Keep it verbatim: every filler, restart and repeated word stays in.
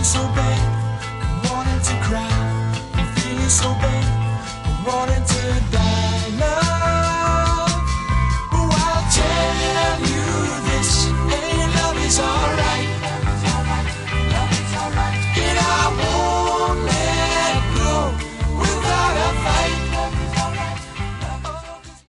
so bad and wanted to cry. I'm feeling so bad.